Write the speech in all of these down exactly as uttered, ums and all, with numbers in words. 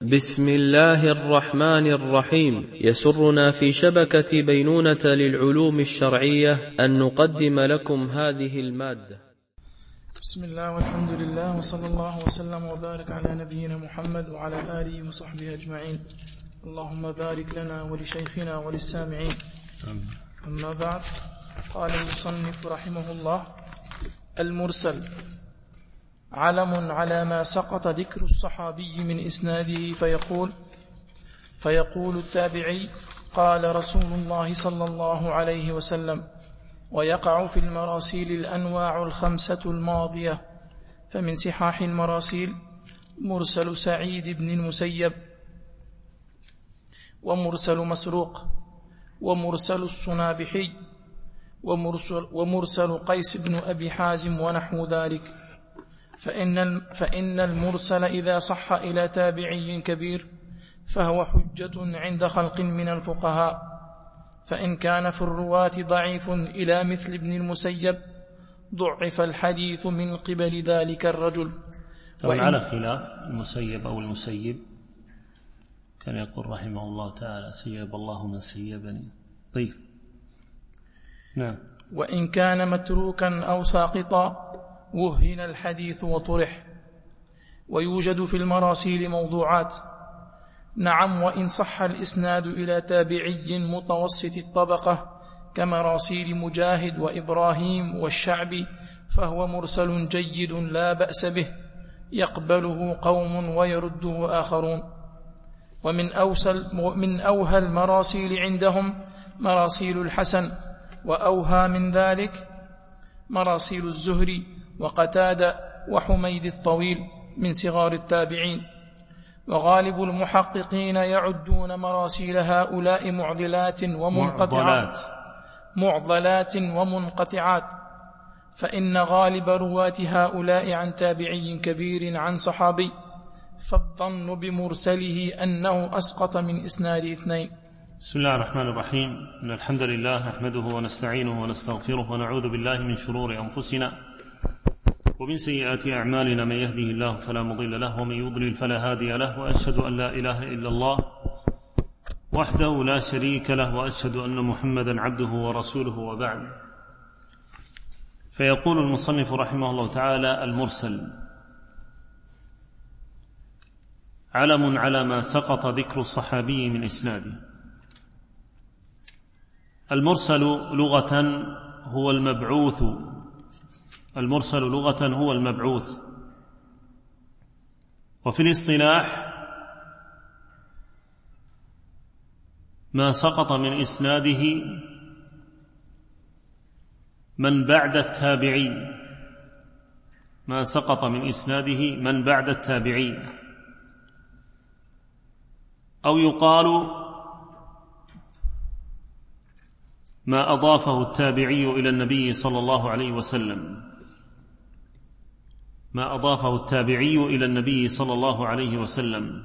بسم الله الرحمن الرحيم. يسرنا في شبكة بينونة للعلوم الشرعية أن نقدم لكم هذه المادة. بسم الله والحمد لله وصلى الله وسلم وبارك على نبينا محمد وعلى آله وصحبه أجمعين. اللهم بارك لنا ولشيخنا وللسامعين. أما بعد، قال المصنف رحمه الله: المرسل علم على ما سقط ذكر الصحابي من إسناده، فيقول فيقول التابعي: قال رسول الله صلى الله عليه وسلم. ويقع في المراسيل الأنواع الخمسة الماضية، فمن صحاح المراسيل مرسل سعيد بن المسيب، ومرسل مسروق، ومرسل الصنابحي، ومرسل, ومرسل قيس بن أبي حازم ونحو ذلك. فإن, فإن المرسل إذا صح إلى تابعي كبير فهو حجة عند خلق من الفقهاء، فإن كان في الرواة ضعيف إلى مثل ابن المسيب ضعف الحديث من قبل ذلك الرجل. طبعا على خلاف المسيب أو المسيب، كان يقول رحمه الله تعالى: سيب الله من سيبني. طيب، نعم. وإن كان متروكا أو ساقطا وهن الحديث وطرح. ويوجد في المراسيل موضوعات، نعم، وإن صح الإسناد إلى تابعي متوسط الطبقة كمراسيل مجاهد وإبراهيم والشعبي فهو مرسل جيد لا بأس به، يقبله قوم ويرده آخرون. ومن أوسل من أوهى المراسيل عندهم مراسيل الحسن، وأوهى من ذلك مراسيل الزهري وقتادة وحميد الطويل من صغار التابعين. وغالب المحققين يعدون مراسيل هؤلاء معضلات ومنقطعات معضلات ومنقطعات فإن غالب رواة هؤلاء عن تابعي كبير عن صحابي، فالظن بمرسله أنه أسقط من إسناد اثنين. بسم الله الرحمن الرحيم. إن الحمد لله نحمده ونستعينه ونستغفره ونعوذ بالله من شرور أنفسنا ومن سيئات أعمالنا، من يهده الله فلا مضل له ومن يضلل فلا هادي له، وأشهد أن لا إله إلا الله وحده لا شريك له، وأشهد أن محمدا عبده ورسوله، وبعد. فيقول المصنف رحمه الله تعالى: المرسل علم على ما سقط ذكر الصحابي من إسناده. المرسل لغة هو المبعوث المرسل لغة هو المبعوث، وفي الاصطلاح ما سقط من إسناده من بعد التابعي ما سقط من إسناده من بعد التابعي، أو يقال ما أضافه التابعي إلى النبي صلى الله عليه وسلم ما أضافه التابعي إلى النبي صلى الله عليه وسلم.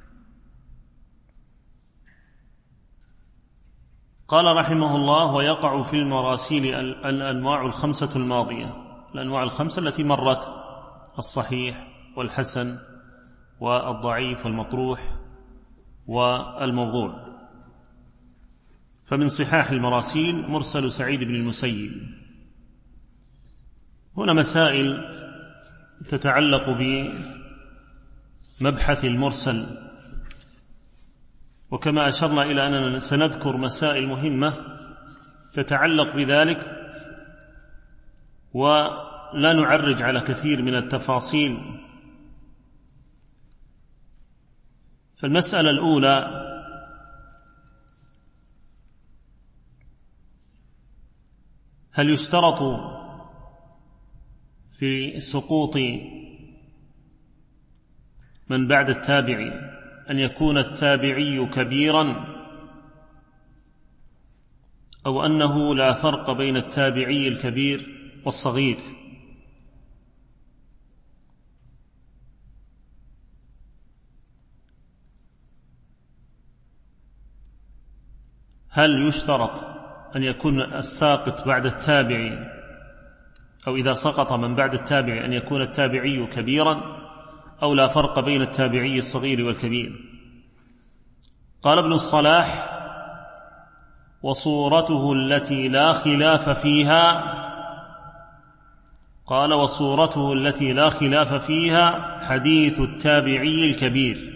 قال رحمه الله: ويقع في المراسيل الأنواع الخمسة الماضية، الأنواع الخمسة التي مرت: الصحيح والحسن والضعيف والمطروح والموضوع. فمن صحاح المراسيل مرسل سعيد بن المسيب. هنا مسائل تتعلق بمبحث المرسل، وكما أشرنا إلى أننا سنذكر مسائل مهمة تتعلق بذلك، ولا نعرج على كثير من التفاصيل. فالمسألة الأولى: هل يشترط في سقوط من بعد التابعي أن يكون التابعي كبيرا، أو أنه لا فرق بين التابعي الكبير والصغير؟ هل يشترط أن يكون الساقط بعد التابعي، أو إذا سقط من بعد التابعي، أن يكون التابعي كبيرا، أو لا فرق بين التابعي الصغير والكبير؟ قال ابن الصلاح: وصورته التي لا خلاف فيها قال وصورته التي لا خلاف فيها حديث التابعي الكبير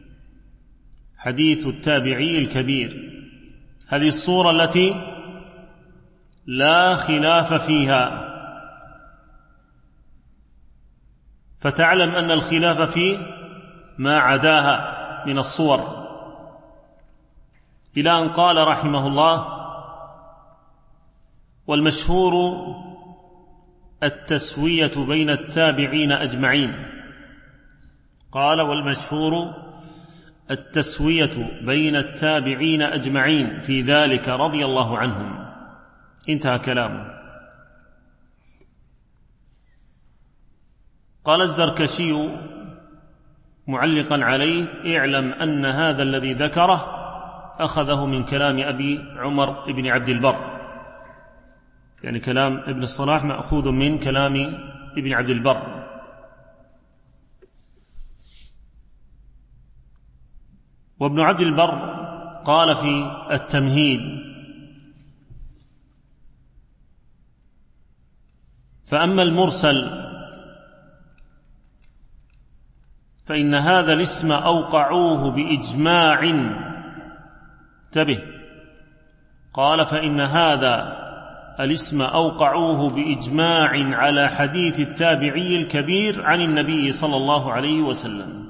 حديث التابعي الكبير هذه الصورة التي لا خلاف فيها. فتعلم أن الخلاف في ما عداها من الصور، إلى أن قال رحمه الله: والمشهور التسوية بين التابعين أجمعين. قال: والمشهور التسوية بين التابعين أجمعين في ذلك رضي الله عنهم. انتهى كلامه. قال الزركشي معلقا عليه: اعلم أن هذا الذي ذكره أخذه من كلام أبي عمر بن عبد البر، يعني كلام ابن الصلاح مأخوذ من كلام ابن عبد البر. وابن عبد البر قال في التمهيد: فأما المرسل فإن هذا الاسم أوقعوه بإجماع. انتبه، قال: فإن هذا الاسم أوقعوه بإجماع على حديث التابعي الكبير عن النبي صلى الله عليه وسلم.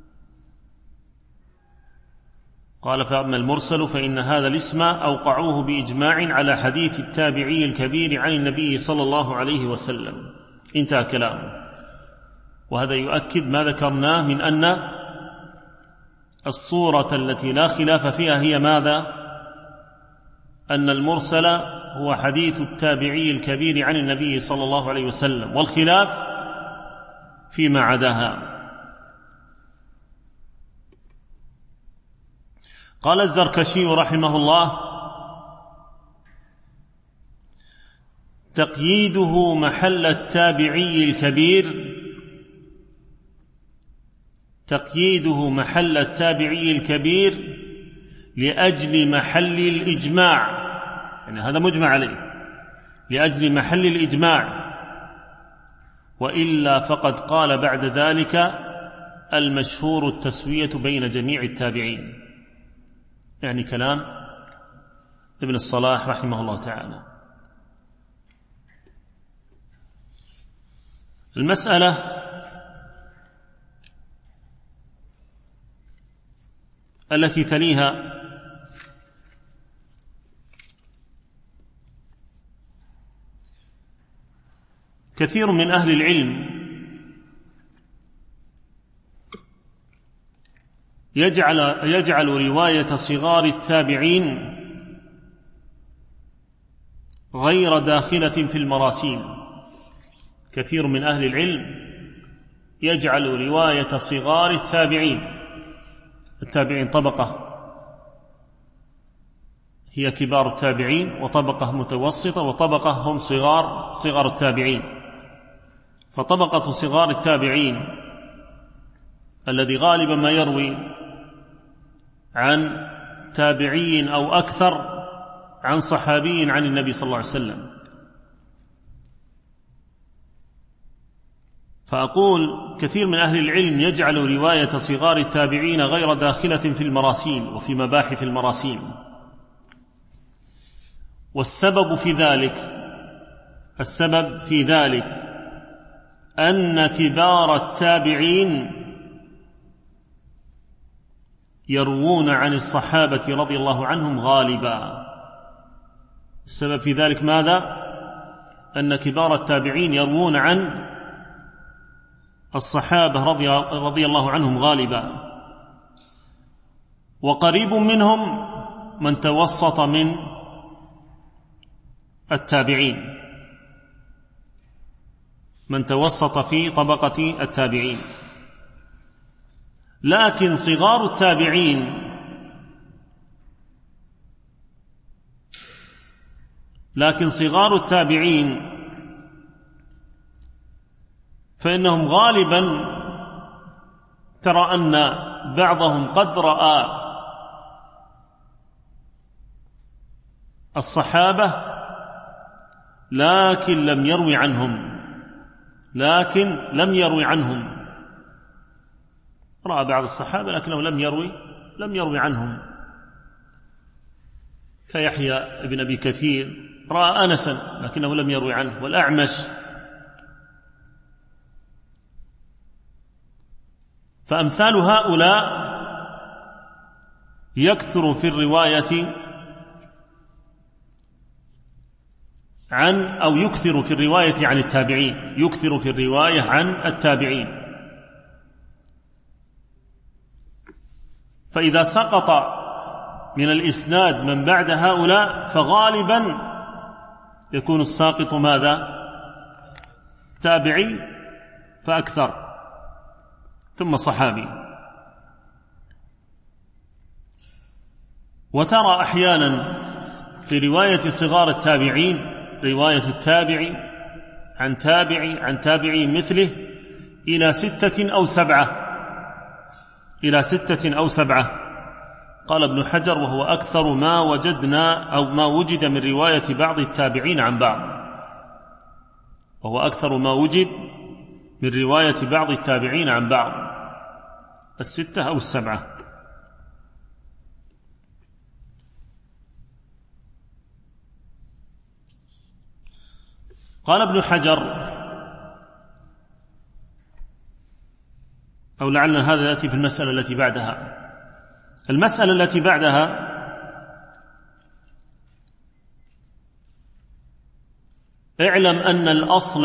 قال: فأما المرسل فإن هذا الاسم أوقعوه بإجماع على حديث التابعي الكبير عن النبي صلى الله عليه وسلم. انتهى كلامه. وهذا يؤكد ما ذكرناه من أن الصورة التي لا خلاف فيها هي ماذا؟ أن المرسل هو حديث التابعي الكبير عن النبي صلى الله عليه وسلم، والخلاف فيما عداها. قال الزركشي رحمه الله: تقييده محل التابعي الكبير تقييده محل التابعي الكبير لأجل محل الإجماع، يعني هذا مجمع عليه، لأجل محل الإجماع، وإلا فقد قال بعد ذلك: المشهور التسوية بين جميع التابعين، يعني كلام ابن الصلاح رحمه الله تعالى. المسألة التي تليها: كثير من أهل العلم يجعل, يجعل رواية صغار التابعين غير داخلة في المراسيل. كثير من أهل العلم يجعل رواية صغار التابعين، التابعين طبقة هي كبار التابعين، وطبقة متوسطة، وطبقة هم صغار صغار التابعين. فطبقة صغار التابعين الذي غالبا ما يروي عن تابعي أو أكثر عن صحابي عن النبي صلى الله عليه وسلم. فأقول كثير من أهل العلم يجعل رواية صغار التابعين غير داخلة في المراسيل وفي مباحث المراسيل. والسبب في ذلك السبب في ذلك أن كبار التابعين يروون عن الصحابة رضي الله عنهم غالبا. السبب في ذلك ماذا؟ أن كبار التابعين يروون عن الصحابة رضي, رضي الله عنهم غالبا، وقريب منهم من توسط من التابعين، من توسط في طبقة التابعين. لكن صغار التابعين لكن صغار التابعين فإنهم غالبا ترى أن بعضهم قد رأى الصحابة لكن لم يروي عنهم لكن لم يروي عنهم رأى بعض الصحابة لكنه لم يروي لم يروي عنهم، كيحيى بن أبي كثير رأى أنسا لكنه لم يروي عنه، والأعمش. فأمثال هؤلاء يكثر في الرواية عن أو يكثر في الرواية عن التابعين يكثر في الرواية عن التابعين. فإذا سقط من الإسناد من بعد هؤلاء فغالبا يكون الساقط ماذا؟ تابعي فأكثر ثم صحابي. وترى أحيانا في رواية صغار التابعين رواية التابعي عن تابعي عن تابعي مثله إلى ستة أو سبعة إلى ستة أو سبعة. قال ابن حجر: وهو أكثر ما وجدنا أو ما وجد من رواية بعض التابعين عن بعض وهو أكثر ما وجد من رواية بعض التابعين عن بعض، الستة أو السبعة. قال ابن حجر، أو لعل هذا يأتي في المسألة التي بعدها. المسألة التي بعدها اعلم أن الأصل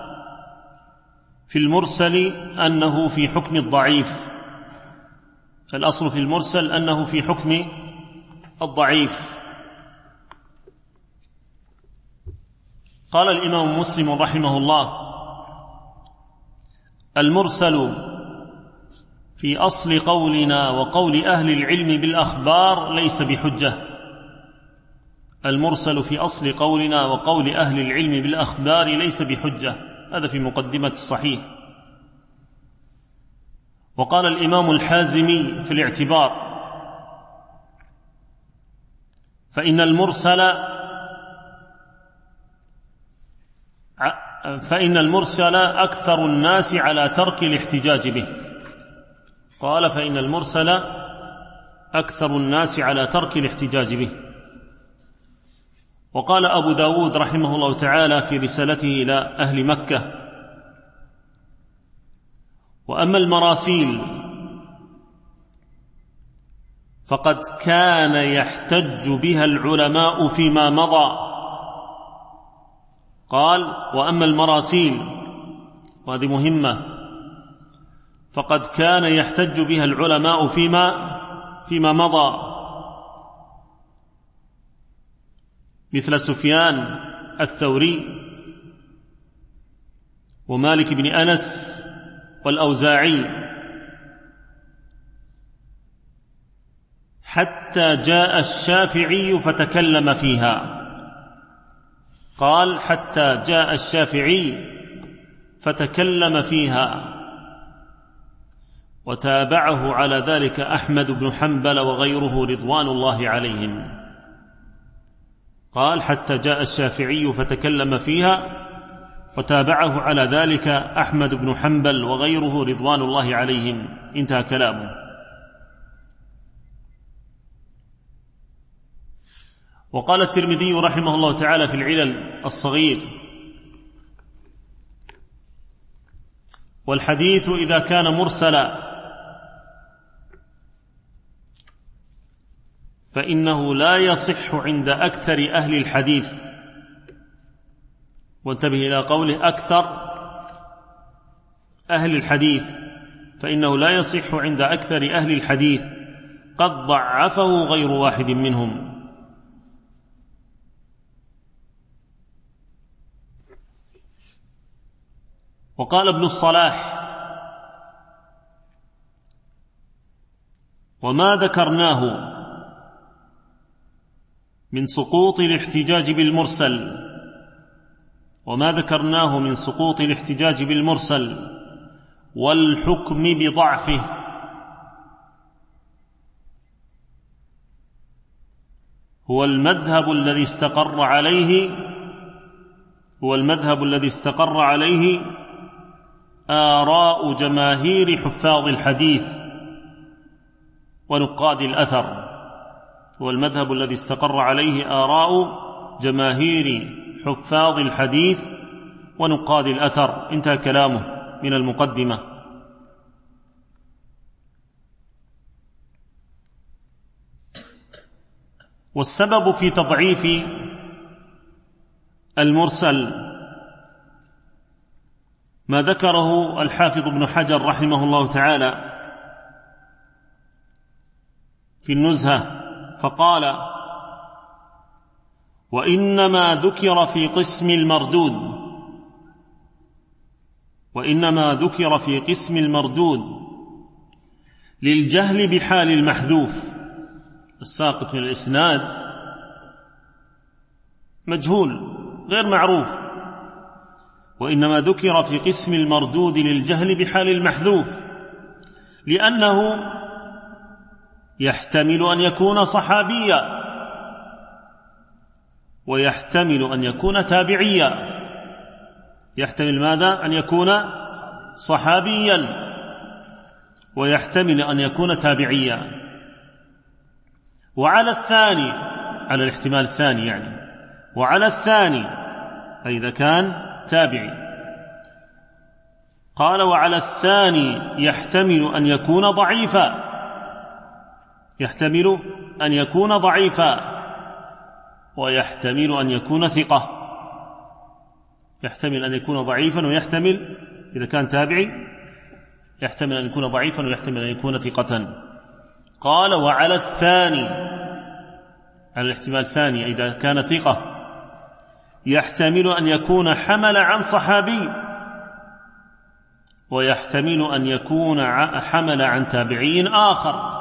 في المرسل أنه في حكم الضعيف الأصل في المرسل أنه في حكم الضعيف. قال الإمام مسلم رحمه الله: المرسل في أصل قولنا وقول أهل العلم بالأخبار ليس بحجة المرسل في أصل قولنا وقول أهل العلم بالأخبار ليس بحجة. هذا في مقدمة الصحيح. وقال الإمام الحازمي في الاعتبار: فإن المرسل فإن المرسل أكثر الناس على ترك الاحتجاج به. قال: فإن المرسل أكثر الناس على ترك الاحتجاج به. وقال أبو داود رحمه الله تعالى في رسالته إلى أهل مكة: وأما المراسيل فقد كان يحتج بها العلماء فيما مضى. قال: وأما المراسيل، وهذه مهمة، فقد كان يحتج بها العلماء فيما فيما مضى، مثل سفيان الثوري ومالك بن أنس والأوزاعي، حتى جاء الشافعي فتكلم فيها. قال: حتى جاء الشافعي فتكلم فيها، وتابعه على ذلك أحمد بن حنبل وغيره رضوان الله عليهم. قال: حتى جاء الشافعي فتكلم فيها، وتابعه على ذلك أحمد بن حنبل وغيره رضوان الله عليهم. انتهى كلامه. وقال الترمذي رحمه الله تعالى في العلل الصغير: والحديث إذا كان مرسلا فإنه لا يصح عند أكثر أهل الحديث. وانتبه إلى قوله أكثر أهل الحديث، فإنه لا يصح عند أكثر أهل الحديث، قد ضعفه غير واحد منهم. وقال ابن الصلاح: وما ذكرناه من سقوط الاحتجاج بالمرسل وما ذكرناه من سقوط الاحتجاج بالمرسل والحكم بضعفه هو المذهب الذي استقر عليه هو المذهب الذي استقر عليه آراء جماهير حفاظ الحديث ونقاد الأثر. هو المذهب الذي استقر عليه آراء جماهير حفاظ الحديث ونقاد الأثر. انتهى كلامه من المقدمة. والسبب في تضعيف المرسل ما ذكره الحافظ ابن حجر رحمه الله تعالى في النزهة، فقال: وإنما ذكر في قسم المردود وإنما ذكر في قسم المردود للجهل بحال المحذوف. الساقط من الإسناد مجهول غير معروف، وإنما ذكر في قسم المردود للجهل بحال المحذوف لأنه يحتمل أن يكون صحابيا ويحتمل أن يكون تابعيا. يحتمل ماذا؟ أن يكون صحابيا ويحتمل أن يكون تابعيا. وعلى الثاني، على الاحتمال الثاني يعني، وعلى الثاني أي إذا كان تابعي، قال: وعلى الثاني يحتمل أن يكون ضعيفا يحتمل أن يكون ضعيفا ويحتمل أن يكون ثقة. يحتمل أن يكون ضعيفا ويحتمل إذا كان تابعي يحتمل أن يكون ضعيفا ويحتمل أن يكون ثقة. قال: وعلى الثاني، على الاحتمال الثاني إذا كان ثقة، يحتمل أن يكون حمل عن صحابي ويحتمل أن يكون حمل عن تابعي آخر.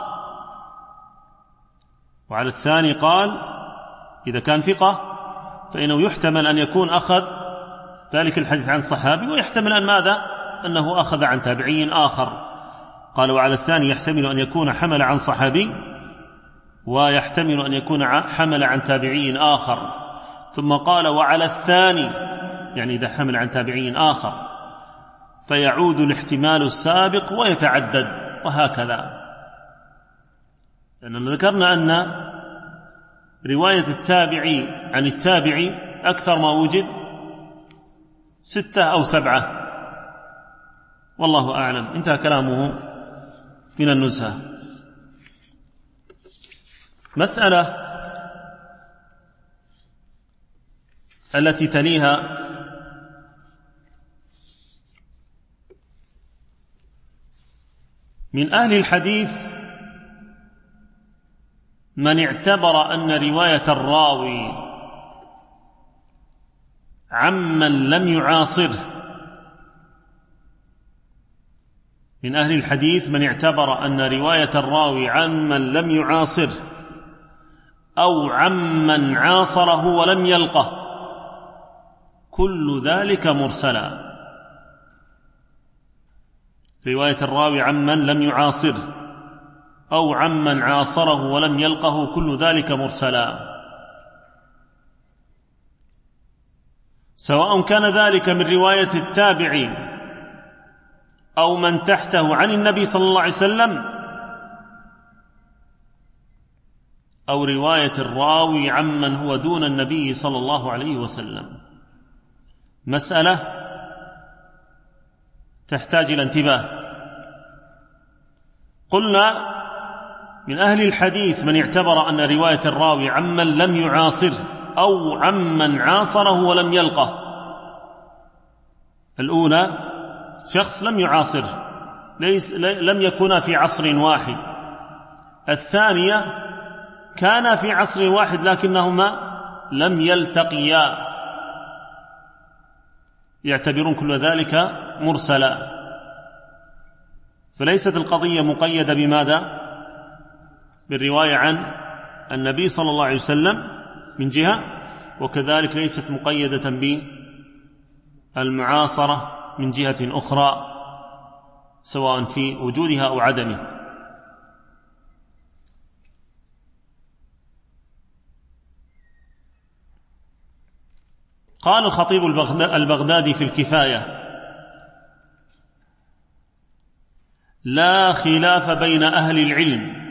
وعلى الثاني قال: إذا كان ثقة فإنه يحتمل أن يكون أخذ ذلك الحديث عن صحابي، ويحتمل أن ماذا؟ أنه أخذ عن تابعي آخر. قال: وعلى الثاني يحتمل أن يكون حمل عن صحابي ويحتمل أن يكون حمل عن تابعي آخر. ثم قال: وعلى الثاني يعني إذا حمل عن تابعي آخر فيعود الاحتمال السابق ويتعدد، وهكذا. لأننا ذكرنا أن رواية التابعي عن التابعي أكثر ما وجد ستة أو سبعة، والله أعلم. انتهى كلامه من النزهة. مسألة التي تليها: من أهل الحديث من اعتبر أن رواية الراوي عمن لم يعاصره من أهل الحديث من اعتبر أن رواية الراوي عمن لم يعاصره أو عمن عاصره ولم يلقه كل ذلك مرسلا. رواية الراوي عمن لم يعاصره أو عمن عاصره ولم يلقه كل ذلك مرسلا، سواء كان ذلك من رواية التابعي أو من تحته عن النبي صلى الله عليه وسلم، أو رواية الراوي عمن هو دون النبي صلى الله عليه وسلم. مسألة تحتاج إلى انتباه. قلنا من أهل الحديث من اعتبر أن رواية الراوي عمن لم يعاصره أو عمن عاصره ولم يلقه. الأولى شخص لم يعاصره، ليس لم يكونا في عصر واحد. الثانية كان في عصر واحد لكنهما لم يلتقيا، يعتبرون كل ذلك مرسلا. فليست القضية مقيدة بماذا؟ بالرواية عن النبي صلى الله عليه وسلم من جهة، وكذلك ليست مقيدة بالمعاصرة من جهة أخرى، سواء في وجودها أو عدمه. قال الخطيب البغدادي في الكفاية: لا خلاف بين أهل العلم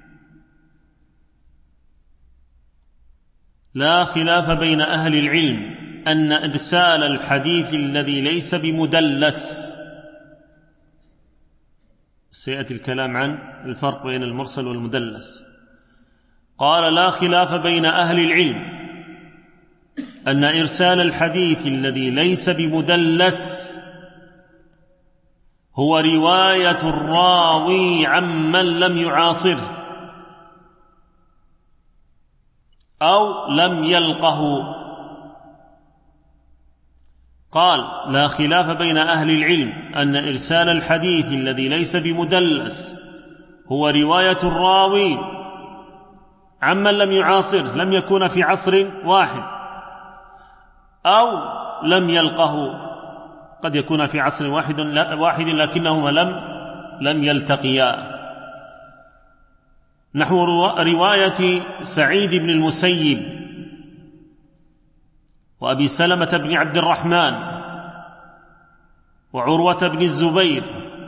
لا خلاف بين أهل العلم أن إرسال الحديث الذي ليس بمدلس، سيأتي الكلام عن الفرق بين المرسل والمدلس، قال: لا خلاف بين أهل العلم أن إرسال الحديث الذي ليس بمدلس هو رواية الراوي عمن لم يعاصره أو لم يلقه. قال: لا خلاف بين أهل العلم أن إرسال الحديث الذي ليس بمدلس هو رواية الراوي عمن لم يعاصره، لم يكون في عصر واحد، أو لم يلقه، قد يكون في عصر واحد واحد لكنهما لم لم يلتقيا. نحو رواية سعيد بن المسيب وأبي سلمة بن عبد الرحمن وعروة بن الزبير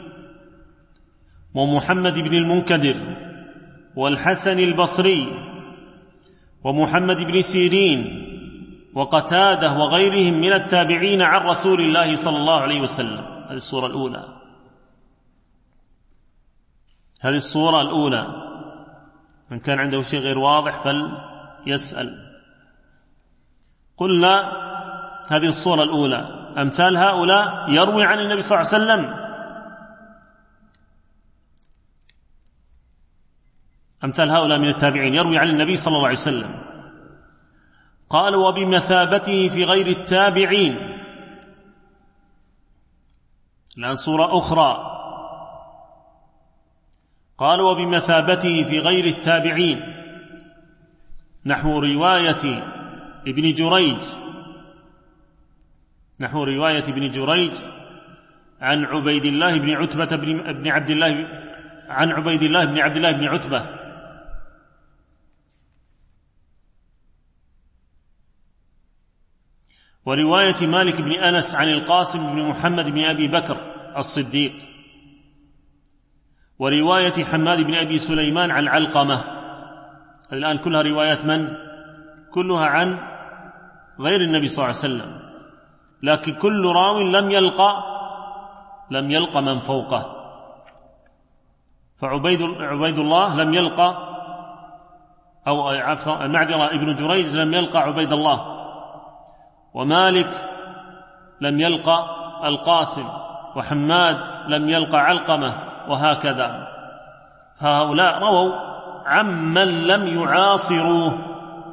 ومحمد بن المنكدر والحسن البصري ومحمد بن سيرين وقتادة وغيرهم من التابعين عن رسول الله صلى الله عليه وسلم. هذه الصورة الأولى هذه الصورة الأولى من كان عنده شيء غير واضح فليسأل. قلنا هذه الصورة الأولى. أمثال هؤلاء يروي عن النبي صلى الله عليه وسلم، أمثال هؤلاء من التابعين يروي عن النبي صلى الله عليه وسلم. قال: وبمثابته في غير التابعين. الآن صورة أخرى، قال: وبمثابته في غير التابعين، نحو رواية ابن جريج نحو رواية ابن جريج عن عبيد الله بن عتبة بن عبد الله عن عبيد الله بن عبد الله بن عتبة، ورواية مالك بن أنس عن القاسم بن محمد بن أبي بكر الصديق، ورواية حماد بن أبي سليمان عن علقمة. الآن كلها روايات من؟ كلها عن غير النبي صلى الله عليه وسلم، لكن كل راو لم يلقى لم يلقى من فوقه. فعبيد عبيد الله لم يلقى، أو المعذرة ابن جريج لم يلقى عبيد الله، ومالك لم يلقى القاسم، وحماد لم يلقى علقمة، وهكذا. فهؤلاء رووا عمن لم يعاصروه.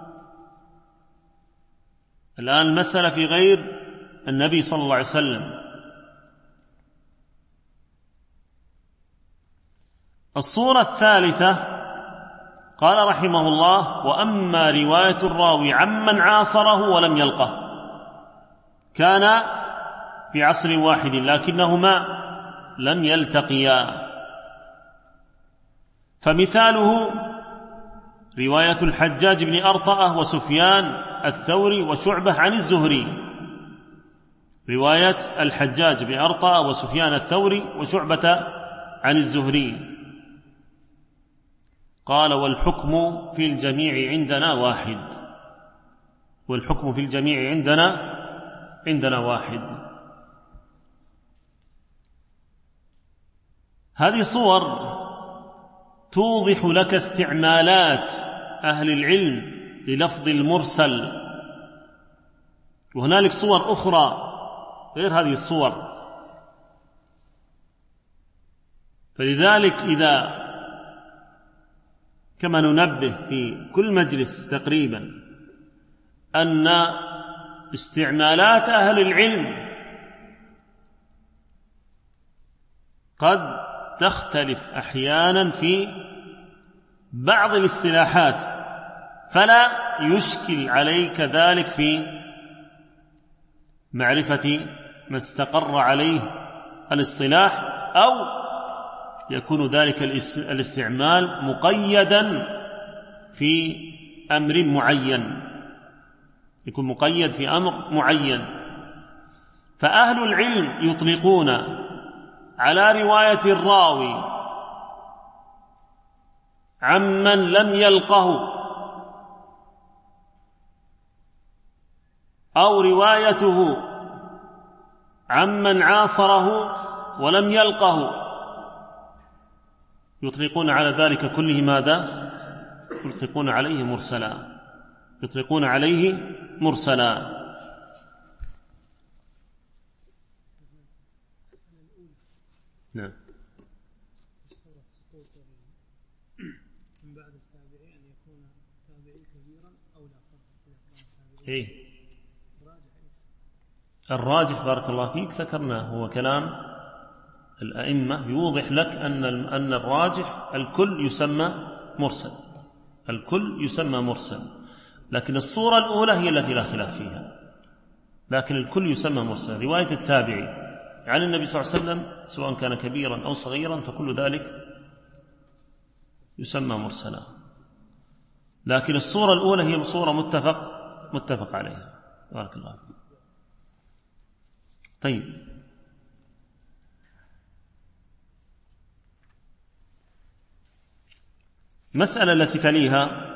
الآن المسألة في غير النبي صلى الله عليه وسلم. الصورة الثالثة قال رحمه الله: وأما رواية الراوي عمن عاصره ولم يلقه، كان في عصر واحد لكنهما لم يلتقيا. فمثاله رواية الحجاج بن أرطأة وسفيان الثوري وشعبة عن الزهري، رواية الحجاج بن أرطأة وسفيان الثوري وشعبة عن الزهري. قال: والحكم في الجميع عندنا واحد والحكم في الجميع عندنا عندنا واحد. هذه صور توضح لك استعمالات أهل العلم للفظ المرسل، وهنالك صور أخرى غير هذه الصور. فلذلك إذا كما ننبه في كل مجلس تقريبا أن استعمالات أهل العلم قد تختلف أحيانا في بعض الاصطلاحات، فلا يشكل عليك ذلك في معرفة ما استقر عليه الاصطلاح، أو يكون ذلك الاستعمال مقيدا في أمر معين. يكون مقيد في أمر معين. فأهل العلم يطلقون على رواية الراوي عمن لم يلقه أو روايته عمن عاصره ولم يلقه، يطلقون على ذلك كله ماذا؟ يطلقون عليه مرسلا، يطلقون عليه مرسلا. نعم. من بعد التابعي أن يكون تابعي كبيرا أو لا فرق؟ إيه الراجح بارك الله فيك ذكرناه، هو كلام الأئمة يوضح لك أن أن الراجح الكل يسمى مرسل، الكل يسمى مرسل، لكن الصورة الأولى هي التي لا خلاف فيها، لكن الكل يسمى مرسل. رواية التابعي عن النبي صلى الله عليه وسلم سواء كان كبيرا أو صغيرا فكل ذلك يسمى مرسلا، لكن الصورة الأولى هي صورة متفق متفق عليها. بارك الله فيك. طيب، مسألة التي تليها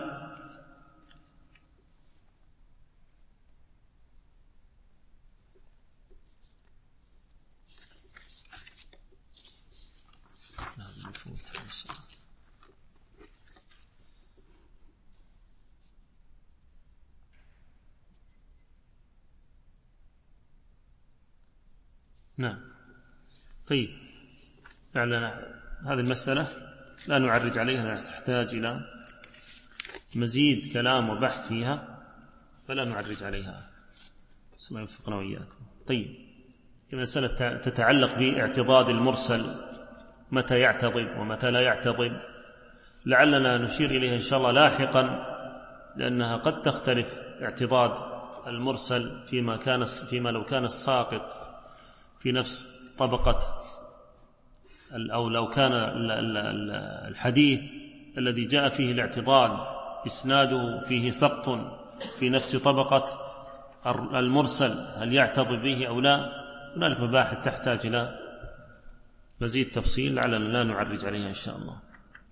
نعم. طيب، يعني هذه المسألة لا نعرج عليها، تحتاج إلى مزيد كلام وبحث فيها، فلا نعرج عليها، بس ما يوفقنا وإياكم. طيب، المسألة تتعلق باعتضاد المرسل، متى يعتضد ومتى لا يعتضد، لعلنا نشير إليها إن شاء الله لاحقا، لأنها قد تختلف اعتضاد المرسل فيما كان فيما لو كان الساقط في نفس طبقة، أو لو كان الحديث الذي جاء فيه الاعتضاد إسناده فيه سقط في نفس طبقة المرسل، هل يعتضد به أو لا؟ هنالك مباحث تحتاج إلى مزيد تفصيل، لعلنا لا نعرج عليها إن شاء الله.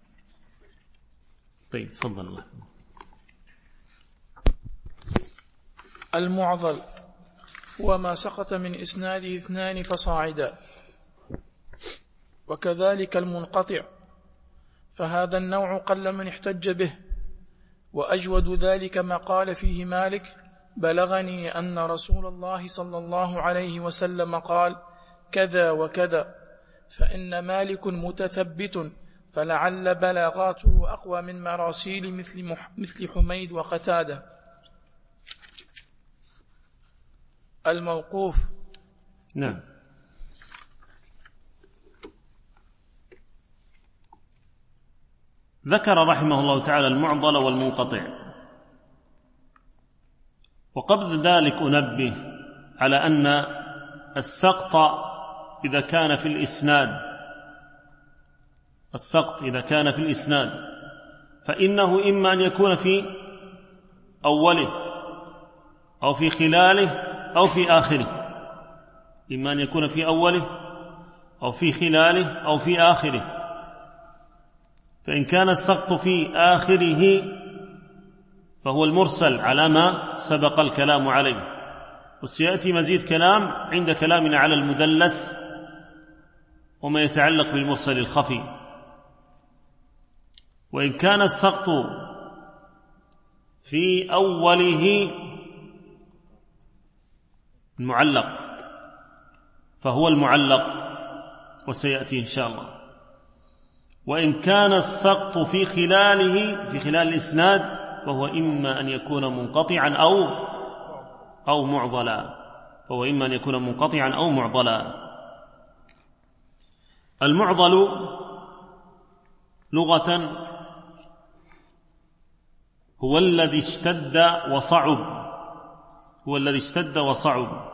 طيب، تفضل الله. المعضل وما سقط من إسناده اثنان فصاعدا، وكذلك المنقطع، فهذا النوع قل من احتج به، وأجود ذلك ما قال فيه مالك: بلغني أن رسول الله صلى الله عليه وسلم قال كذا وكذا، فإن مالك متثبت، فلعل بلاغاته أقوى من مراسيل مثل, مثل حميد وقتادة. الموقوف. نعم. ذكر رحمه الله تعالى المعضل والمنقطع، وقبل ذلك أنبه على أن السقط إذا كان في الإسناد السقط إذا كان في الإسناد فإنه إما أن يكون في أوله أو في خلاله أو في آخره، إما أن يكون في أوله أو في خلاله أو في آخره. فإن كان السقط في آخره فهو المرسل على ما سبق الكلام عليه، وسيأتي مزيد كلام عند كلامنا على المدلس وما يتعلق بالمرسل الخفي. وإن كان السقط في أوله المعلق فهو المعلق، وسيأتي إن شاء الله. وإن كان السقط في خلاله في خلال الإسناد فهو إما أن يكون منقطعا أو أو معضلا فهو إما أن يكون منقطعا أو معضلا. المعضل لغة هو الذي اشتد وصعب هو الذي اشتد وصعب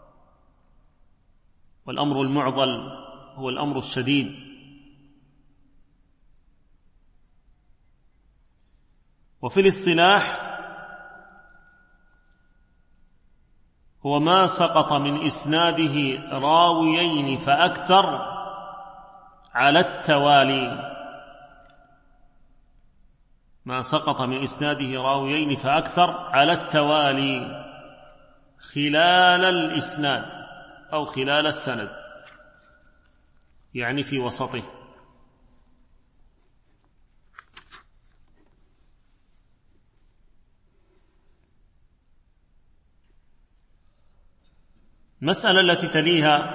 والأمر المعضل هو الأمر الشديد. وفي الاصطلاح هو ما سقط من إسناده راويين فأكثر على التوالي، ما سقط من إسناده راويين فأكثر على التوالي خلال الإسناد أو خلال السند، يعني في وسطه. المسألة التي تليها: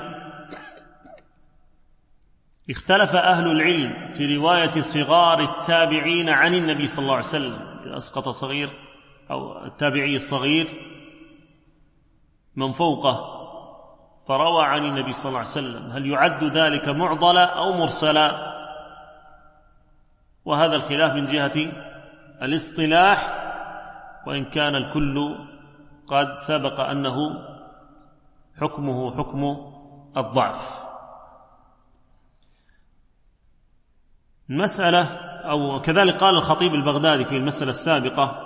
اختلف أهل العلم في رواية صغار التابعين عن النبي صلى الله عليه وسلم. إذا أسقط صغير أو التابعي الصغير من فوقه فروى عن النبي صلى الله عليه وسلم، هل يعد ذلك معضلا أو مرسلا؟ وهذا الخلاف من جهة الاصطلاح، وإن كان الكل قد سبق أنه حكمه حكم الضعف. المسألة أو كذلك قال الخطيب البغدادي في المسألة السابقة،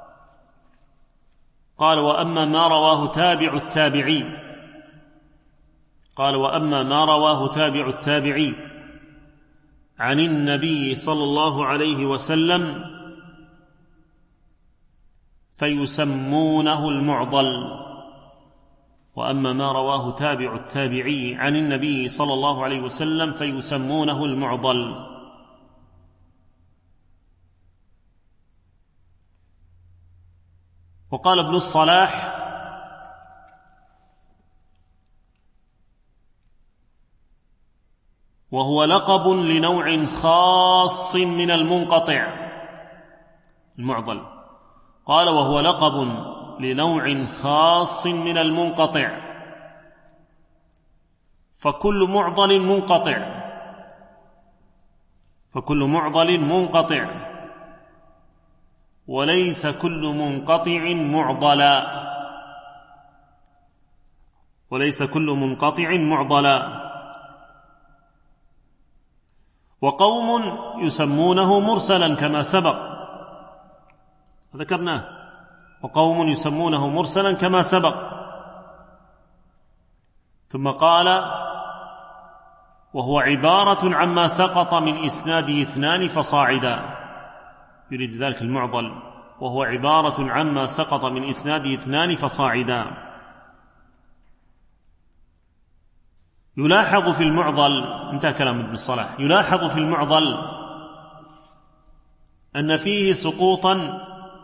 قال: وأما ما رواه تابع التابعي قال وأما ما رواه تابع التابعي عن النبي صلى الله عليه وسلم فيسمونه المعضل. وأما ما رواه تابع التابعي عن النبي صلى الله عليه وسلم فيسمونه المعضل. وقال ابن الصلاح: وهو لقب لنوع خاص من المنقطع. المعضل قال: وهو لقب لنوع خاص من المنقطع، فكل معضل منقطع فكل معضل منقطع وليس كل منقطع معضلا وليس كل منقطع معضلا وقوم يسمونه مرسلا كما سبق، ذكرناه، وقوم يسمونه مرسلا كما سبق. ثم قال: وهو عبارة عما سقط من إسناده اثنان فصاعدا. يريد ذلك المعضل، وهو عبارة عما سقط من إسناده اثنان فصاعدا. يلاحظ في المعضل، انتهى كلام ابن الصلاح، يلاحظ في المعضل أن فيه سقوطا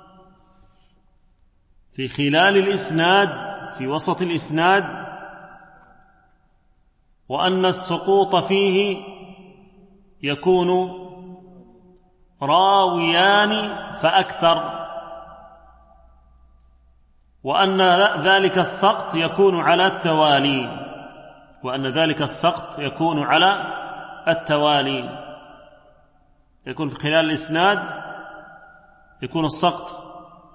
في خلال الإسناد، في وسط الإسناد، وأن السقوط فيه يكون راويان فأكثر، وأن ذلك السقط يكون على التوالي وأن ذلك السقط يكون على التوالي يكون في خلال الإسناد، يكون السقط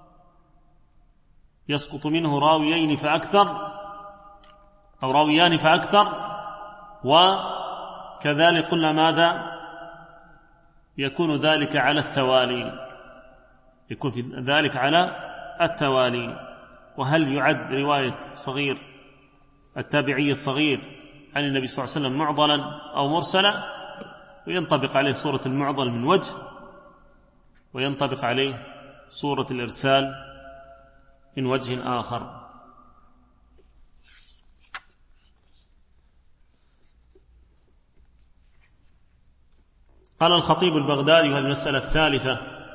يسقط منه راويين فأكثر أو راويان فأكثر، وكذلك قلنا ماذا؟ يكون ذلك على التوالي يكون في ذلك على التوالي. وهل يعد رواية صغير التابعي الصغير عن النبي صلى الله عليه وسلم معضلا أو مرسلا؟ وينطبق عليه صورة المعضل من وجه، وينطبق عليه صورة الإرسال من وجه آخر. قال الخطيب البغدادي، وهذه المسألة الثالثة: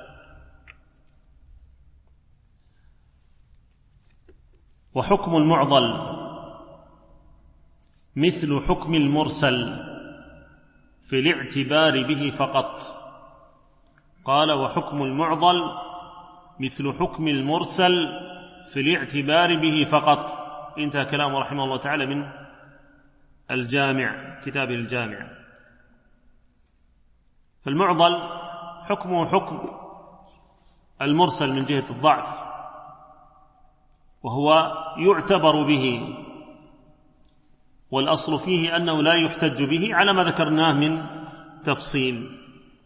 وحكم المعضل مثل حكم المرسل في الاعتبار به فقط. قال: وحكم المعضل مثل حكم المرسل في الاعتبار به فقط. انتهى كلامه رحمه الله تعالى من الجامع، كتابه الجامع. فالمعضل حكمه حكم المرسل من جهة الضعف، وهو يعتبر به، والأصل فيه أنه لا يحتج به على ما ذكرناه من تفصيل.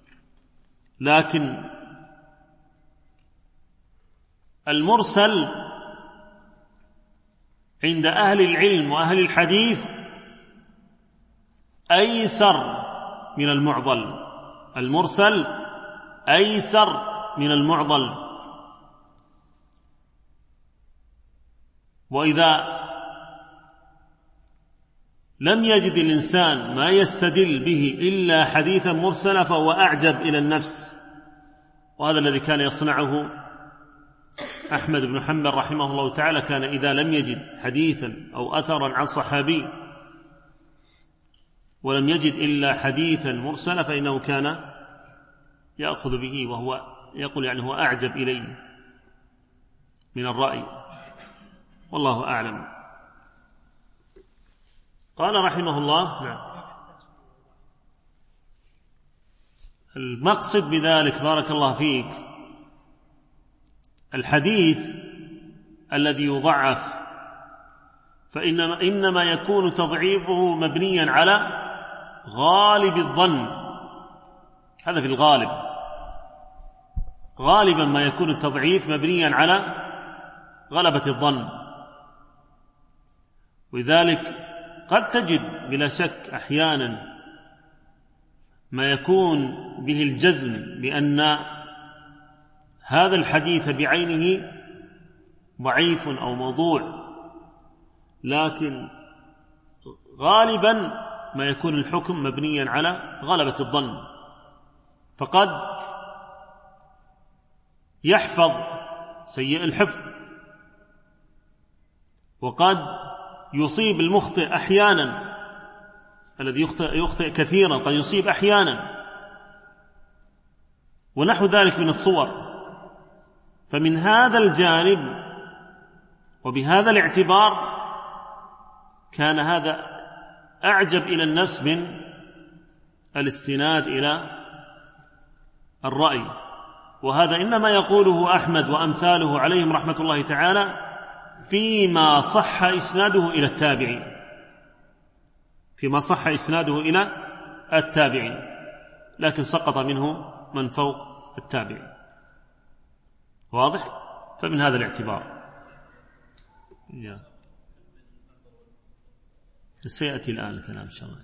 لكن المرسل عند أهل العلم وأهل الحديث أيسر من المعضل. المرسل أيسر من المعضل. وإذا لم يجد الإنسان ما يستدل به إلا حديثا مرسلا فهو أعجب إلى النفس. وهذا الذي كان يصنعه أحمد بن حنبل رحمه الله تعالى. كان إذا لم يجد حديثا أو أثرا عن صحابي ولم يجد إلا حديثا مرسلا فإنه كان يأخذ به، وهو يقول يعني هو أعجب إليه من الرأي، والله أعلم. قال رحمه الله: نعم. المقصد بذلك بارك الله فيك الحديث الذي يضعف فإنما إنما يكون تضعيفه مبنيا على غالب الظن. هذا في الغالب، غالبا ما يكون التضعيف مبنيا على غلبة الظن. ولذلك قد تجد بلا شك أحيانا ما يكون به الجزم بأن هذا الحديث بعينه ضعيف أو موضوع، لكن غالبا ما يكون الحكم مبنيا على غلبة الظن. فقد يحفظ سيء الحفظ، وقد يصيب المخطئ أحيانا، الذي يخطئ, يخطئ كثيرا قد يصيب أحيانا، ونحو ذلك من الصور. فمن هذا الجانب وبهذا الاعتبار كان هذا أعجب إلى النفس من الاستناد إلى الرأي. وهذا إنما يقوله أحمد وأمثاله عليهم رحمة الله تعالى فيما صح إسناده إلى التابعين، فيما صح إسناده إلى التابعين، لكن سقط منه من فوق التابعين. واضح؟ فمن هذا الاعتبار سيأتي الآن الكلام إن شاء الله.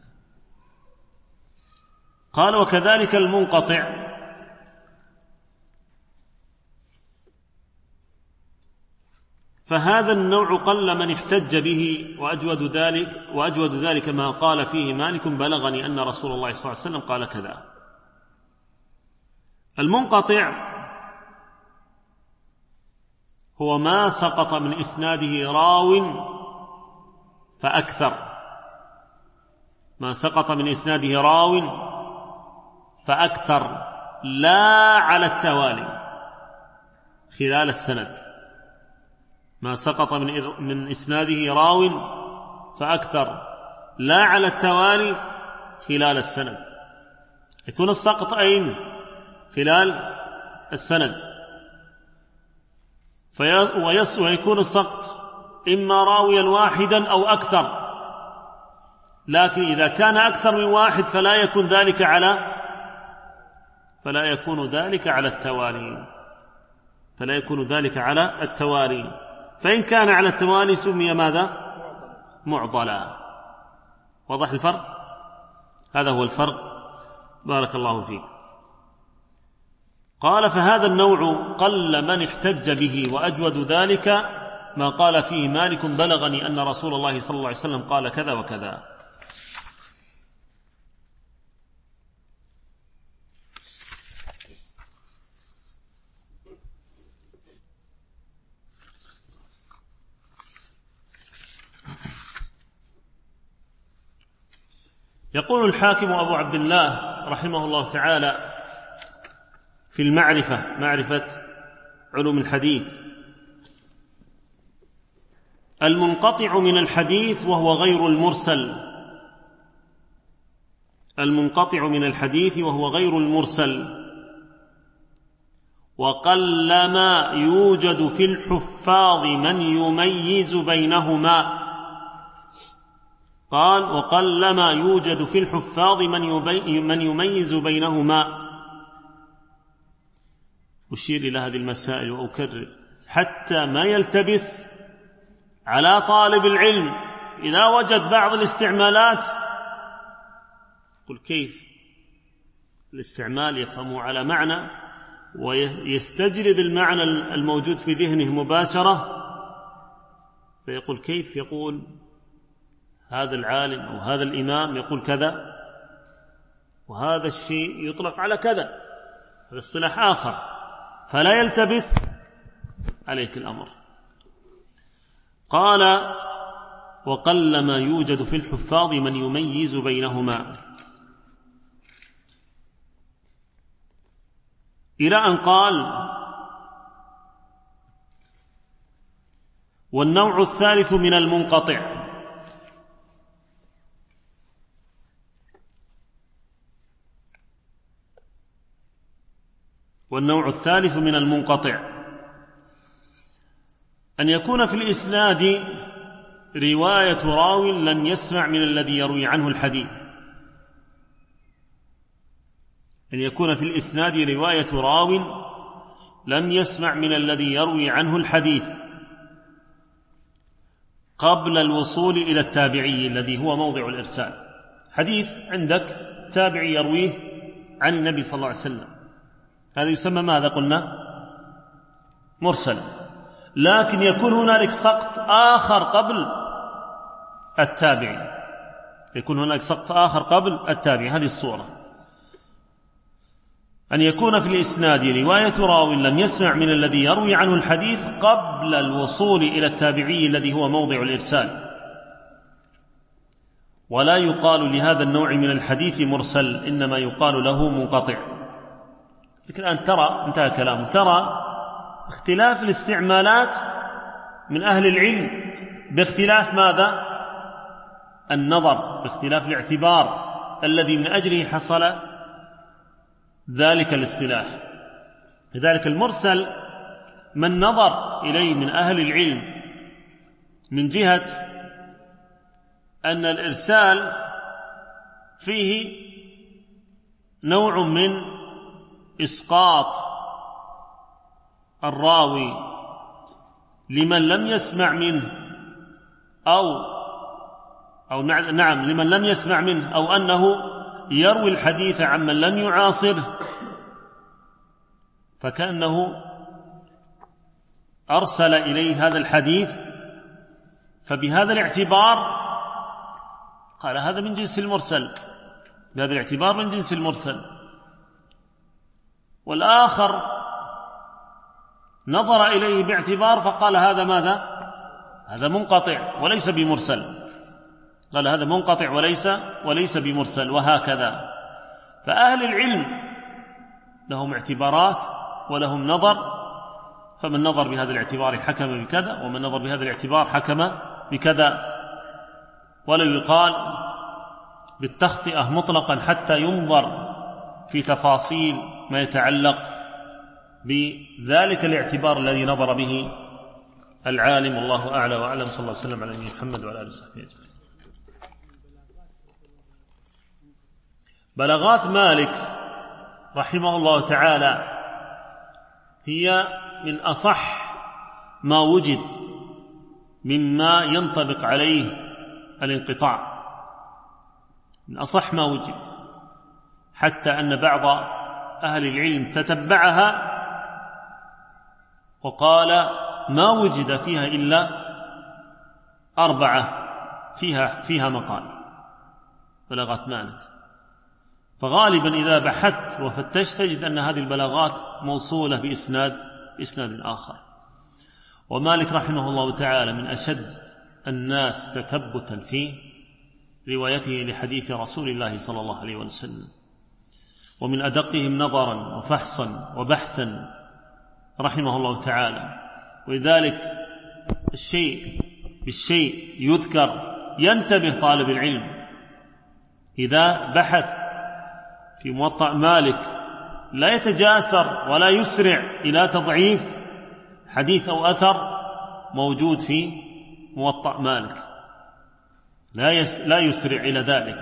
قال: وكذلك المنقطع فهذا النوع قل من احتج به، وأجود ذلك وأجود ذلك ما قال فيه مالك: بلغني أن رسول الله صلى الله عليه وسلم قال كذا. المنقطع هو ما سقط من إسناده راو فأكثر، ما سقط من إسناده راو فأكثر، لا على التوالي خلال السند. ما سقط من من إسناده راو فأكثر، لا على التوالي خلال السند. يكون السقط أين؟ خلال السند. ويكون السقط إما راويا واحدا أو أكثر، لكن إذا كان أكثر من واحد فلا يكون ذلك على فلا يكون ذلك على التوالي فلا يكون ذلك على التوالي فإن كان على التوالي سمي ماذا؟ معضلا. واضح الفرق؟ هذا هو الفرق بارك الله فيك. قال: فهذا النوع قل من احتج به، وأجود ذلك ما قال فيه مالك: بلغني أن رسول الله صلى الله عليه وسلم قال كذا وكذا. يقول الحاكم أبو عبد الله رحمه الله تعالى في المعرفة، معرفة علوم الحديث: المنقطع من الحديث وهو غير المرسل. المنقطع من الحديث وهو غير المرسل، وقلما يوجد في الحفاظ من يميز بينهما. قال: وقلما يوجد في الحفاظ من يميز بينهما. أشير إلى هذه المسائل وأكرر حتى ما يلتبس على طالب العلم إذا وجد بعض الاستعمالات قل كيف الاستعمال يفهمه على معنى ويستجلب المعنى الموجود في ذهنه مباشرة، فيقول كيف يقول هذا العالم أو هذا الإمام يقول كذا وهذا الشيء يطلق على كذا، هذا اصطلاح آخر، فلا يلتبس عليك الأمر. قال وقلما يوجد في الحفاظ من يميز بينهما، إلى أن قال والنوع الثالث من المنقطع. والنوع الثالث من المنقطع أن يكون في الإسناد رواية راو لم يسمع من الذي يروي عنه الحديث. أن يكون في الإسناد رواية راو لم يسمع من الذي يروي عنه الحديث قبل الوصول إلى التابعي الذي هو موضع الإرسال. حديث عندك تابعي يرويه عن النبي صلى الله عليه وسلم، هذا يسمى ماذا قلنا؟ مرسل. لكن يكون هنالك سقط آخر قبل التابعي، يكون هنالك سقط آخر قبل التابعي. هذه الصورة، أن يكون في الإسناد رواية راو لم يسمع من الذي يروي عنه الحديث قبل الوصول إلى التابعي الذي هو موضع الإرسال. ولا يقال لهذا النوع من الحديث مرسل، إنما يقال له منقطع. لكن الآن ترى انتهى كلامه، ترى اختلاف الاستعمالات من أهل العلم باختلاف ماذا؟ النظر، باختلاف الاعتبار الذي من أجله حصل ذلك الاصطلاح. لذلك المرسل من نظر إليه من أهل العلم من جهة أن الإرسال فيه نوع من إسقاط الراوي لمن لم يسمع منه أو أو نعم لمن لم يسمع منه، أو أنه يروي الحديث عمن لم يعاصره، فكأنه أرسل إليه هذا الحديث، فبهذا الاعتبار قال هذا من جنس المرسل، بهذا الاعتبار من جنس المرسل. والآخر نظر إليه باعتبار فقال هذا ماذا؟ هذا منقطع وليس بمرسل، قال هذا منقطع وليس وليس بمرسل، وهكذا. فأهل العلم لهم اعتبارات ولهم نظر، فمن نظر بهذا الاعتبار حكم بكذا، ومن نظر بهذا الاعتبار حكم بكذا. ولو يقال بالتخطئة مطلقا حتى ينظر في تفاصيل ما يتعلق بذلك الاعتبار الذي نظر به العالم. والله أعلى وأعلم. صلى الله عليه وسلم على نبينا محمد وعلى آله وصحبه أجمعين. بلاغات مالك رحمه الله تعالى هي من أصح ما وجد مما ينطبق عليه الانقطاع، من أصح ما وجد، حتى أن بعض أهل العلم تتبعها وقال ما وجد فيها إلا أربعة فيها فيها مقال بلاغات مالك. فغالبا إذا بحثت وفتشت تجد أن هذه البلاغات موصولة بإسناد إسناد آخر. ومالك رحمه الله تعالى من أشد الناس تثبتا في روايته لحديث رسول الله صلى الله عليه وسلم، ومن أدقهم نظرا وفحصا وبحثا رحمه الله تعالى. ولذلك الشيء بالشيء يذكر، ينتبه طالب العلم إذا بحث في موطأ مالك لا يتجاسر ولا يسرع إلى تضعيف حديث أو أثر موجود في موطأ مالك، لا يس لا يسرع إلى ذلك.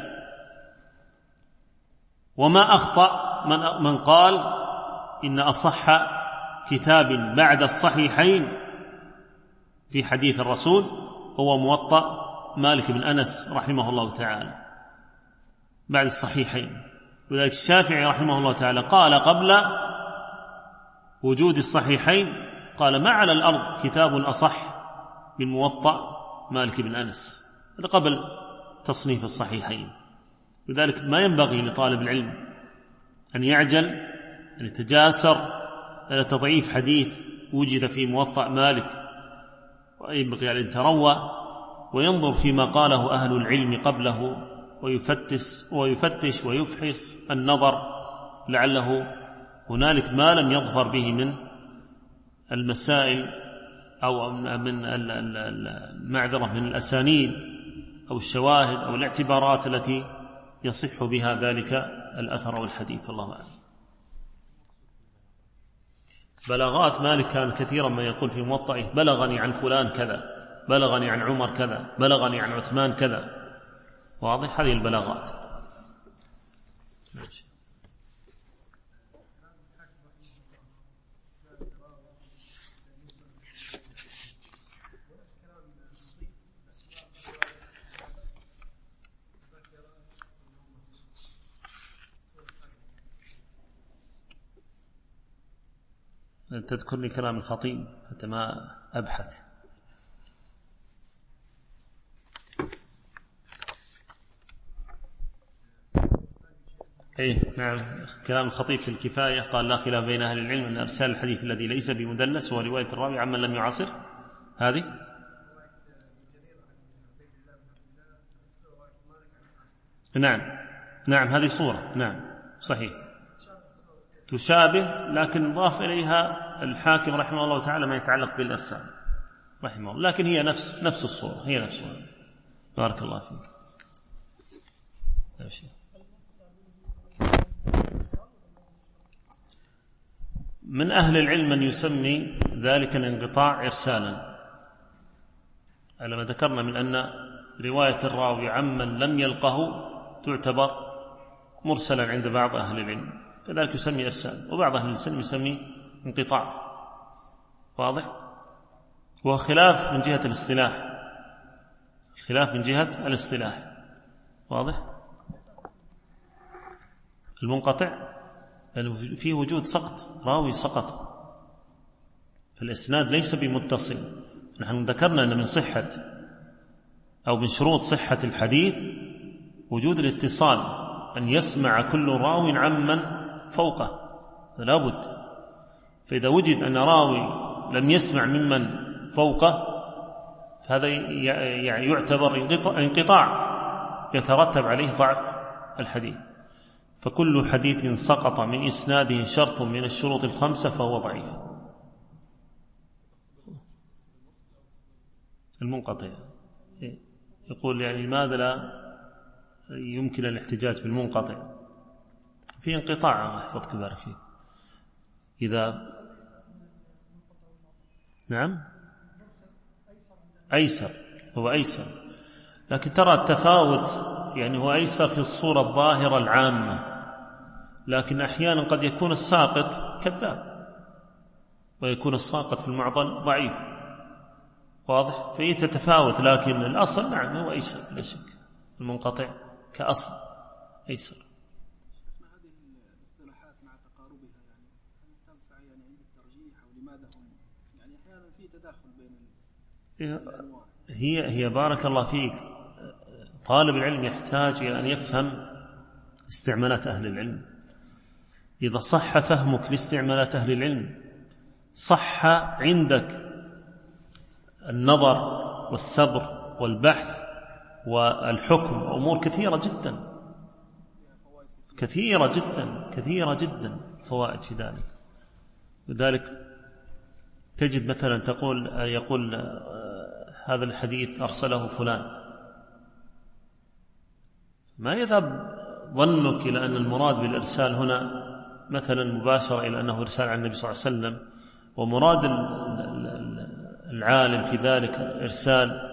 وما أخطأ من, من قال إن أصح كتاب بعد الصحيحين في حديث الرسول هو موطأ مالك بن أنس رحمه الله تعالى بعد الصحيحين. وذلك الشافعي رحمه الله تعالى قال قبل وجود الصحيحين، قال ما على الأرض كتاب أصح من موطأ مالك بن أنس، هذا قبل تصنيف الصحيحين. لذلك ما ينبغي لطالب العلم أن يعجل أن يتجاسر على تضعيف حديث وجد في موطأ مالك، وينبغي أن يتروى وينظر فيما قاله أهل العلم قبله ويفتش ويفتش ويفحص النظر، لعله هنالك ما لم يظفر به من المسائل أو من المعذرة من الأسانيد أو الشواهد أو الاعتبارات التي يصح بها ذلك الأثر أو الحديث. الله أعلم. بلاغات مالك كان كثيرا ما يقول في موطئه بلغني عن فلان كذا، بلغني عن عمر كذا، بلغني عن عثمان كذا. واضح هذه البلاغات. تذكر لي كلام الخطيب حتى ما أبحث. إيه نعم، كلام الخطيب في الكفاية قال لا خلاف بين أهل العلم أن أرسال الحديث الذي ليس بمدلس هو رواية الراوي عمن لم يعاصر. هذه نعم نعم هذه صورة نعم صحيح تشابه، لكن ضاف إليها الحاكم رحمه الله تعالى ما يتعلق بالإرسال رحمه الله، لكن هي نفس نفس الصورة، هي نفس الصورة. بارك الله فيك. من أهل العلم من يسمي ذلك الانقطاع إرسالا، على ما ذكرنا من أن رواية الراوي عمن لم يلقه تعتبر مرسلا عند بعض أهل العلم، فذلك يسمي إرسال، وبعض أهل العلم يسمي انقطاع. واضح؟ وهو خلاف من جهة الاصطلاح، خلاف من جهة الاصطلاح. واضح؟ المنقطع لأنه فيه وجود سقط، راوي سقط، فالإسناد ليس بمتصل. نحن ذكرنا أن من صحة أو من شروط صحة الحديث وجود الاتصال، أن يسمع كل راوي عمن فوقه، لا بد. فإذا وجد أن راوي لم يسمع ممن فوقه فهذا يعني يعتبر انقطاع يترتب عليه ضعف الحديث. فكل حديث سقط من إسناده شرط من الشروط الخمسة فهو ضعيف. المنقطع يقول يعني لماذا لا يمكن الاحتجاج بالمنقطع؟ في انقطاع احفظك بارك فيك. إذا نعم أيسر، هو أيسر، لكن ترى التفاوت، يعني هو أيسر في الصورة الظاهرة العامة، لكن أحيانا قد يكون الساقط كذاب ويكون الساقط في المعضل ضعيف. واضح؟ فهي تتفاوت، لكن الأصل نعم هو أيسر بلا شك، المنقطع كأصل أيسر. هذه الاصطلاحات مع تقاربها يعني هل تنفع يعني عند الترجيح أو لماذا هم يعني أحيانا في تداخل بين الأنواع؟ هي هي بارك الله فيك، طالب العلم يحتاج إلى أن يفهم استعمالات أهل العلم. إذا صح فهمك لاستعمالات أهل العلم صح عندك النظر والصبر والبحث والحكم، أمور كثيرة جدا كثيرة جدا كثيرة جدا فوائد في ذلك. لذلك تجد مثلا تقول يقول هذا الحديث أرسله فلان، ما يذهب ظنك إلى أن المراد بالإرسال هنا مثلا مباشرة إلى أنه إرسال عن النبي صلى الله عليه وسلم، ومراد العالم في ذلك إرسال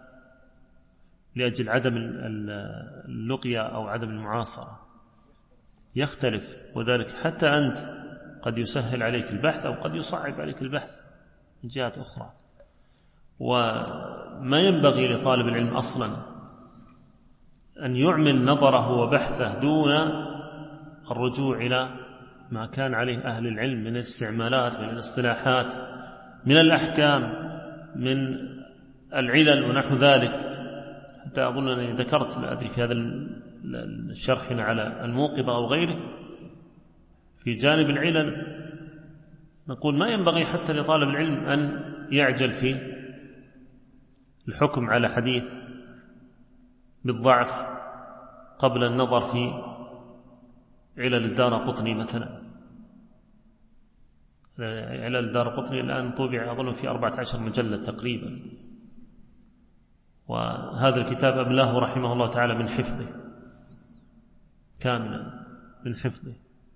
لأجل عدم اللقيا أو عدم المعاصرة، يختلف. وذلك حتى أنت قد يسهل عليك البحث أو قد يصعب عليك البحث من جهات أخرى. وما ينبغي لطالب العلم أصلا أن يعمل نظره وبحثه دون الرجوع إلى ما كان عليه أهل العلم من الاستعمالات، من الاصطلاحات، من الأحكام، من العلل ونحو ذلك. حتى أظن أنني ذكرت لا أدري في هذا الشرح على الموقظة أو غيره في جانب العلل نقول ما ينبغي حتى لطالب العلم أن يعجل في الحكم على حديث بالضعف قبل النظر في علل الدارقطني مثلا. علل الدارقطني الآن طبع أظن في أربعة عشر مجلد تقريبا، وهذا الكتاب أملاه رحمه الله تعالى من حفظه كاملا، من حفظه.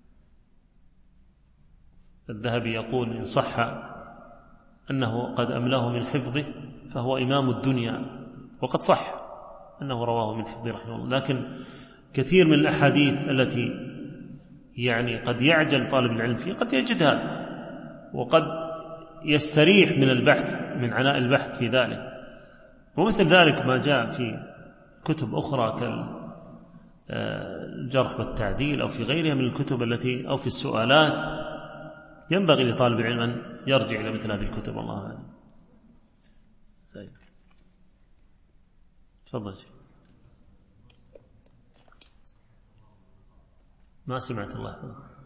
الذهبي يقول إن صح أنه قد أملاه من حفظه فهو إمام الدنيا، وقد صح أنه رواه من حفظه رحمه الله. لكن كثير من الأحاديث التي يعني قد يعجل طالب العلم فيه قد يجدها، وقد يستريح من البحث، من عناء البحث في ذلك. ومثل ذلك ما جاء في كتب أخرى كالجرح والتعديل أو في غيرها من الكتب التي أو في السؤالات. ينبغي لطالب العلم أن يرجع إلى مثل هذه الكتب. الله أعلم. سيد تفضل. ما سمعت الله.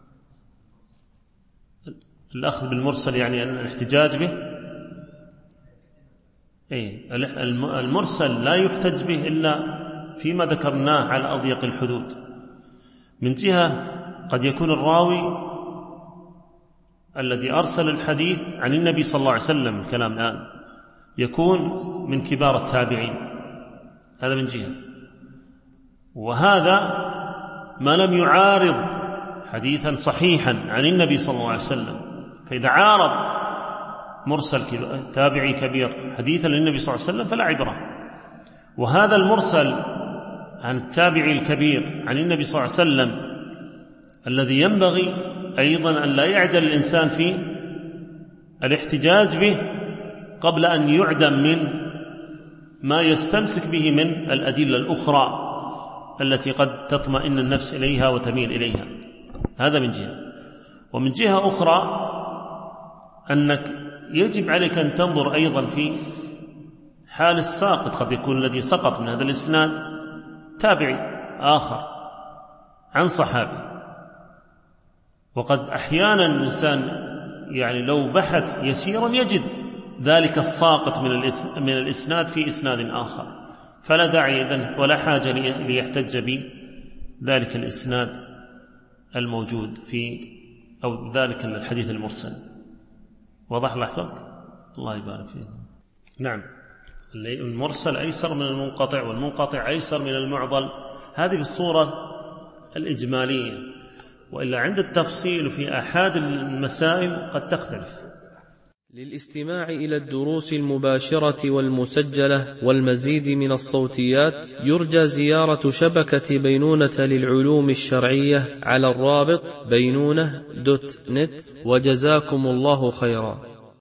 الأخذ بالمرسل يعني الاحتجاج به. أي المرسل لا يحتج به إلا فيما ذكرناه على أضيق الحدود. من جهة قد يكون الراوي الذي أرسل الحديث عن النبي صلى الله عليه وسلم، الكلام الآن يكون من كبار التابعين، هذا من جهة. وهذا ما لم يعارض حديثا صحيحا عن النبي صلى الله عليه وسلم. فإذا عارض مرسل تابعي كبير حديثا للنبي صلى الله عليه وسلم فلا عبرة. وهذا المرسل عن التابعي الكبير عن النبي صلى الله عليه وسلم الذي ينبغي أيضا أن لا يعجل الإنسان في الاحتجاج به قبل أن يعدم من ما يستمسك به من الأدلة الأخرى التي قد تطمئن النفس إليها وتميل إليها. هذا من جهة. ومن جهة أخرى أنك يجب عليك أن تنظر أيضا في حال الساقط. قد يكون الذي سقط من هذا الإسناد تابعي آخر عن صحابي، وقد أحيانا الإنسان يعني لو بحث يسيرا يجد ذلك الساقط من من الإسناد في إسناد آخر، فلا داعي إذن ولا حاجة ليحتج بذلك الإسناد الموجود في أو ذلك الحديث المرسل. وضح الله يحفظك، الله يبارك فيك. نعم، المرسل أيسر من المنقطع، والمنقطع أيسر من المعضل. هذه بالصورة الإجمالية، وإلا عند التفصيل في أحد المسائل قد تختلف. للاستماع إلى الدروس المباشرة والمسجلة والمزيد من الصوتيات يرجى زيارة شبكة بينونة للعلوم الشرعية على الرابط بينونة دوت نت. وجزاكم الله خيرا.